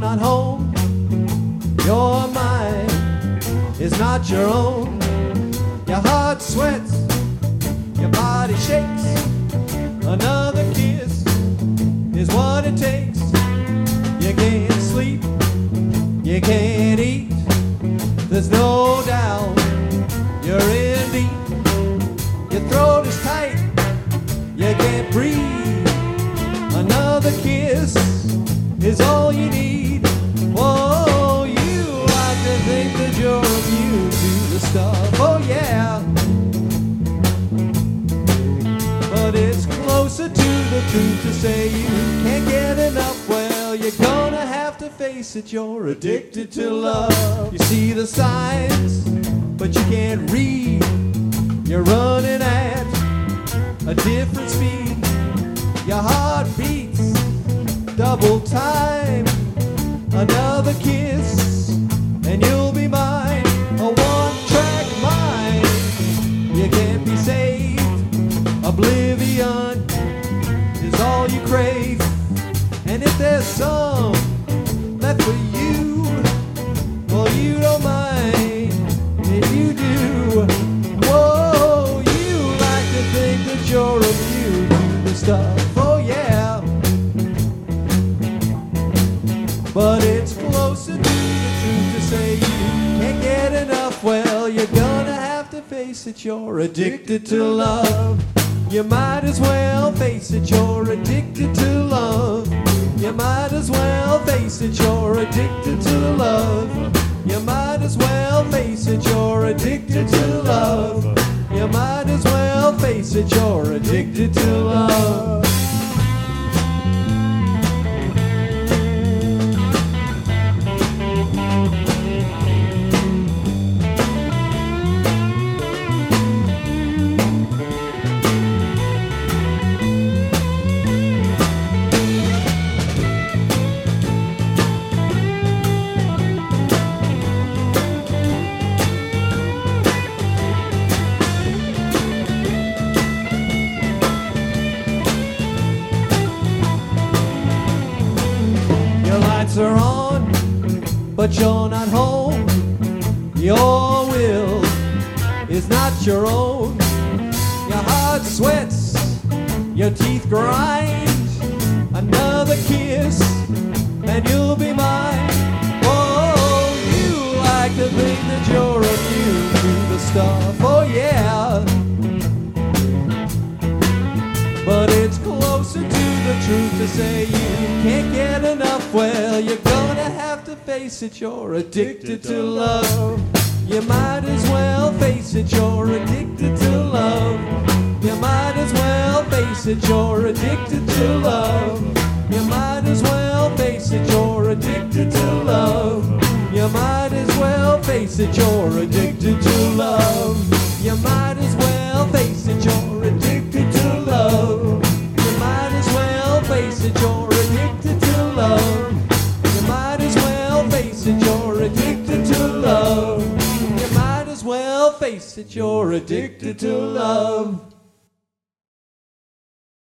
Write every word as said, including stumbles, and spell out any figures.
not home. Your mind is not your own. Your heart sweats, your body shakes. Another kiss is what it takes. You can't sleep, you can't eat. There's no doubt you're in deep. Your throat is tight, you can't breathe. Another kiss is all you need. Whoa, you like to think that you're immune to the stuff. Oh yeah, but it's closer to the truth to say you can't get enough. Well, you're gonna have to face it, you're addicted to love. You see the signs, but you can't read. You're running at a different speed. Your heart beats double time. Another kiss and you'll be mine. A one-track mind, you can't be saved. Oblivion is all you crave. And if there's some left for you, well, you don't mind if you do. Whoa, you like to think that you're immune to the stuff. Oh yeah, but it's closer to the truth to say you can't get enough. Well, you're gonna have to face it, you're addicted to love. You might as well face it, you're addicted to love. You might as well face it, you're addicted to love. You might as well face it, you're addicted to love. You might as well face it, you're addicted to love. Are on, but you're not home. Your will is not your own. Your heart sweats, your teeth grind. Another kiss and you'll be mine. Oh, you like to think that you're immune to the stuff. Oh yeah, but it's closer to the truth to say you can't get enough. Well, you're gonna have to face it, you're addicted to love. You might as well face it, you're addicted to love. You might as well face it, you're addicted to love. You might as well face it, you're addicted to love. You might as well face it, you're addicted to love. You might as well face it, you're addicted to love. You might as well face it, you're addicted to love. You might as well face it, you're addicted to love. You might as well face it, you're addicted to love.